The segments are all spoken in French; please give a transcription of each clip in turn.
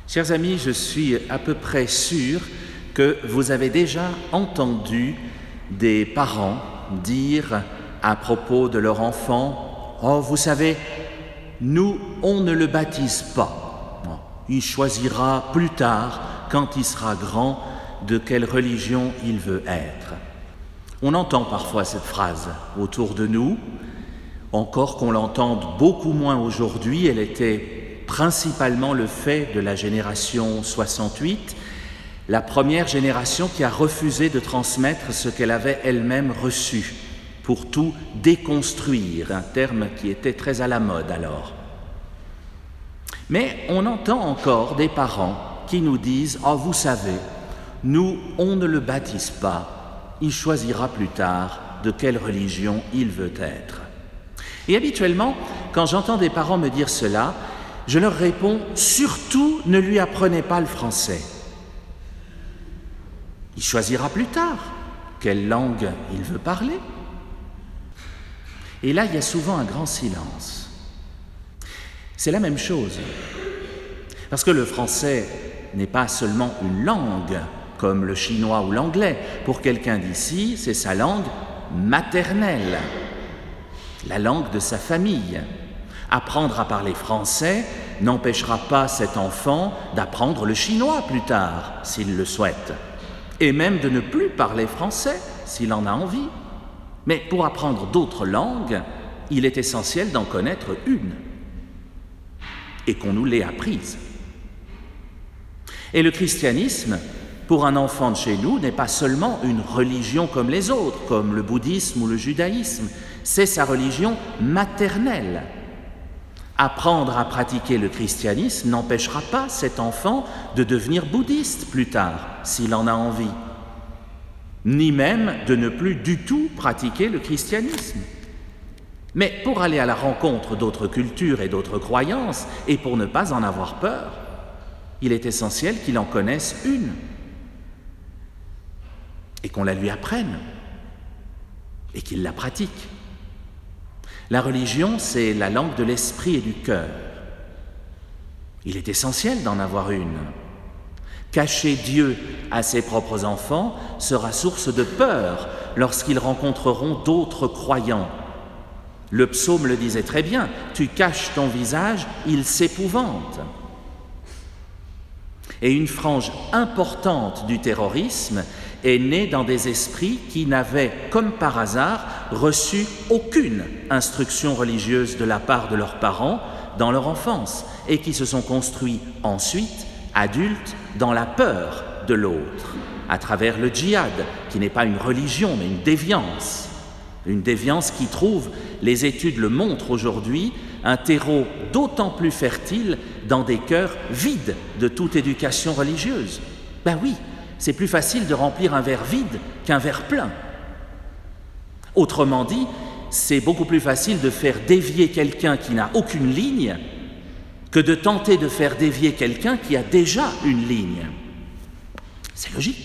Chers amis, je suis à peu près sûr que vous avez déjà entendu des parents dire à propos de leur enfant « Oh, vous savez, nous, on ne le baptise pas. Il choisira plus tard, quand il sera grand, de quelle religion il veut être. » On entend parfois cette phrase autour de nous, encore qu'on l'entende beaucoup moins aujourd'hui. Elle était principalement le fait de la génération 68, la première génération qui a refusé de transmettre ce qu'elle avait elle-même reçu, pour tout déconstruire, un terme qui était très à la mode alors. Mais on entend encore des parents qui nous disent « Oh, vous savez, nous, on ne le baptise pas, il choisira plus tard de quelle religion il veut être. » Et habituellement, quand j'entends des parents me dire cela, je leur réponds « Surtout, ne lui apprenez pas le français. Il choisira plus tard quelle langue il veut parler. » Et là, il y a souvent un grand silence. C'est la même chose, parce que le français n'est pas seulement une langue, comme le chinois ou l'anglais. Pour quelqu'un d'ici, c'est sa langue maternelle, la langue de sa famille. Apprendre à parler français n'empêchera pas cet enfant d'apprendre le chinois plus tard, s'il le souhaite, et même de ne plus parler français, s'il en a envie. Mais pour apprendre d'autres langues, il est essentiel d'en connaître une, et qu'on nous l'ait apprise. Et le christianisme, pour un enfant de chez nous, n'est pas seulement une religion comme les autres, comme le bouddhisme ou le judaïsme, c'est sa religion maternelle. Apprendre à pratiquer le christianisme n'empêchera pas cet enfant de devenir bouddhiste plus tard, s'il en a envie, ni même de ne plus du tout pratiquer le christianisme. Mais pour aller à la rencontre d'autres cultures et d'autres croyances, et pour ne pas en avoir peur, il est essentiel qu'il en connaisse une, et qu'on la lui apprenne, et qu'il la pratique. La religion, c'est la langue de l'esprit et du cœur. Il est essentiel d'en avoir une. Cacher Dieu à ses propres enfants sera source de peur lorsqu'ils rencontreront d'autres croyants. Le psaume le disait très bien, « Tu caches ton visage, il s'épouvante ». Et une frange importante du terrorisme est née dans des esprits qui n'avaient, comme par hasard, reçu aucune instruction religieuse de la part de leurs parents dans leur enfance et qui se sont construits ensuite, adultes, dans la peur de l'autre, à travers le djihad, qui n'est pas une religion mais une déviance qui trouve, les études le montrent aujourd'hui, un terreau d'autant plus fertile dans des cœurs vides de toute éducation religieuse. Ben oui, c'est plus facile de remplir un verre vide qu'un verre plein. Autrement dit, c'est beaucoup plus facile de faire dévier quelqu'un qui n'a aucune ligne que de tenter de faire dévier quelqu'un qui a déjà une ligne. C'est logique.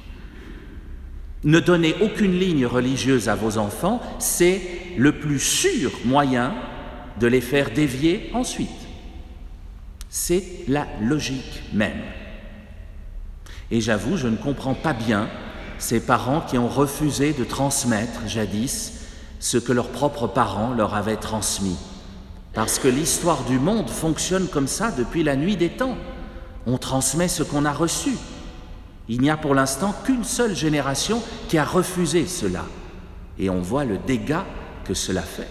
Ne donnez aucune ligne religieuse à vos enfants, c'est le plus sûr moyen de les faire dévier ensuite. C'est la logique même. Et j'avoue, je ne comprends pas bien ces parents qui ont refusé de transmettre jadis ce que leurs propres parents leur avaient transmis. Parce que l'histoire du monde fonctionne comme ça depuis la nuit des temps. On transmet ce qu'on a reçu. Il n'y a pour l'instant qu'une seule génération qui a refusé cela. Et on voit le dégât que cela fait.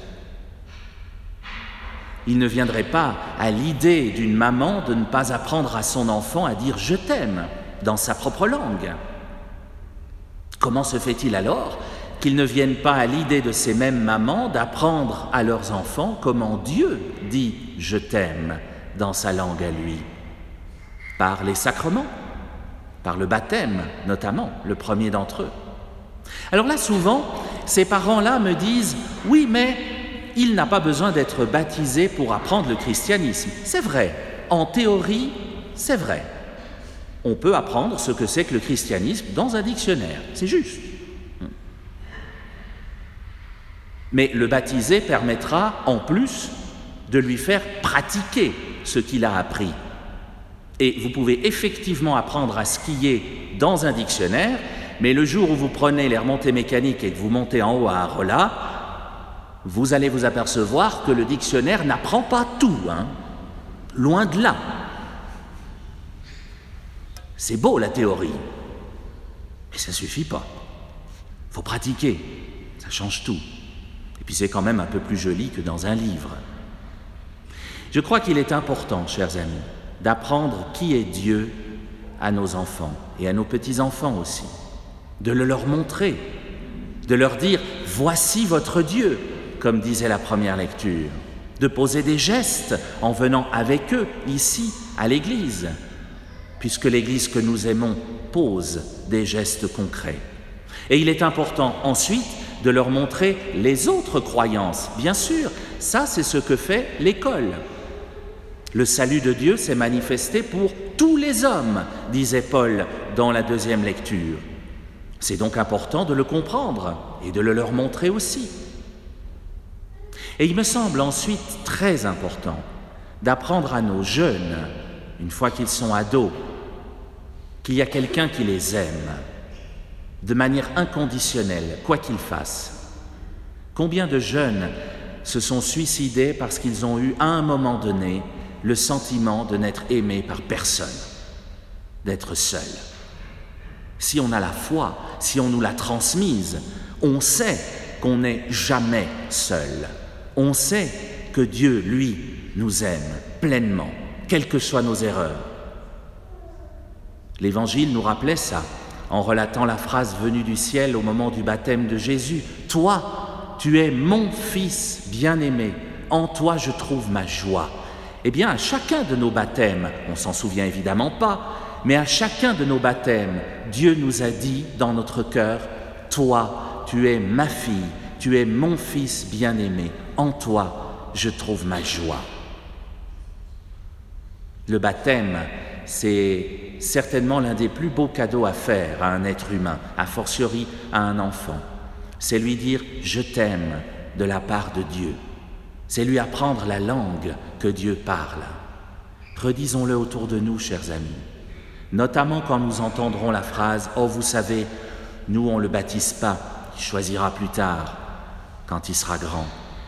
Il ne viendrait pas à l'idée d'une maman de ne pas apprendre à son enfant à dire « je t'aime » dans sa propre langue. Comment se fait-il alors qu'ils ne viennent pas à l'idée de ces mêmes mamans d'apprendre à leurs enfants comment Dieu dit « je t'aime » dans sa langue à lui? Par les sacrements, par le baptême notamment, le premier d'entre eux. Alors là, souvent, ces parents-là me disent « oui, mais il n'a pas besoin d'être baptisé pour apprendre le christianisme. » C'est vrai, en théorie, c'est vrai. On peut apprendre ce que c'est que le christianisme dans un dictionnaire, c'est juste. Mais le baptisé permettra, en plus, de lui faire pratiquer ce qu'il a appris. Et vous pouvez effectivement apprendre à skier dans un dictionnaire, mais le jour où vous prenez les remontées mécaniques et que vous montez en haut à Arolla, vous allez vous apercevoir que le dictionnaire n'apprend pas tout, loin de là. C'est beau la théorie, mais ça ne suffit pas. Il faut pratiquer, ça change tout. Et puis c'est quand même un peu plus joli que dans un livre. Je crois qu'il est important, chers amis, d'apprendre qui est Dieu à nos enfants et à nos petits-enfants aussi, de le leur montrer, de leur dire « voici votre Dieu », comme disait la première lecture, de poser des gestes en venant avec eux ici à l'Église, puisque l'Église que nous aimons pose des gestes concrets. Et il est important ensuite de leur montrer les autres croyances. Bien sûr, ça c'est ce que fait l'école. Le salut de Dieu s'est manifesté pour tous les hommes, disait Paul dans la deuxième lecture. C'est donc important de le comprendre et de le leur montrer aussi. Et il me semble ensuite très important d'apprendre à nos jeunes, une fois qu'ils sont ados, qu'il y a quelqu'un qui les aime, de manière inconditionnelle, quoi qu'ils fassent. Combien de jeunes se sont suicidés parce qu'ils ont eu à un moment donné le sentiment de n'être aimés par personne, d'être seuls. Si on a la foi, si on nous l'a transmise, on sait qu'on n'est jamais seul. On sait que Dieu, lui, nous aime pleinement, quelles que soient nos erreurs. L'Évangile nous rappelait ça, en relatant la phrase venue du ciel au moment du baptême de Jésus. « Toi, tu es mon Fils bien-aimé, en toi je trouve ma joie. » Eh bien, à chacun de nos baptêmes, on s'en souvient évidemment pas, mais à chacun de nos baptêmes, Dieu nous a dit dans notre cœur, « Toi, tu es ma fille, tu es mon Fils bien-aimé, en toi je trouve ma joie. » Le baptême, c'est certainement l'un des plus beaux cadeaux à faire à un être humain, a fortiori à un enfant. C'est lui dire « je t'aime » de la part de Dieu. C'est lui apprendre la langue que Dieu parle. Redisons-le autour de nous, chers amis, notamment quand nous entendrons la phrase « Oh, vous savez, nous on ne le baptise pas, il choisira plus tard, quand il sera grand. »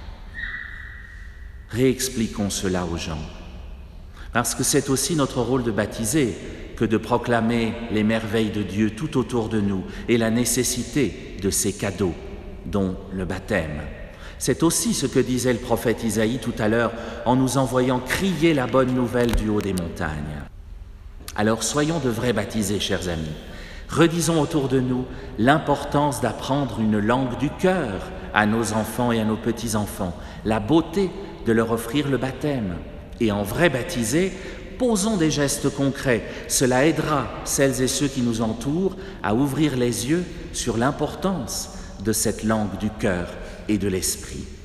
Réexpliquons cela aux gens, parce que c'est aussi notre rôle de baptiser que de proclamer les merveilles de Dieu tout autour de nous et la nécessité de ces cadeaux, dont le baptême. C'est aussi ce que disait le prophète Isaïe tout à l'heure en nous envoyant crier la bonne nouvelle du haut des montagnes. Alors soyons de vrais baptisés, chers amis. Redisons autour de nous l'importance d'apprendre une langue du cœur à nos enfants et à nos petits-enfants, la beauté de leur offrir le baptême. Et en vrai baptisés, posons des gestes concrets. Cela aidera celles et ceux qui nous entourent à ouvrir les yeux sur l'importance de cette langue du cœur et de l'esprit.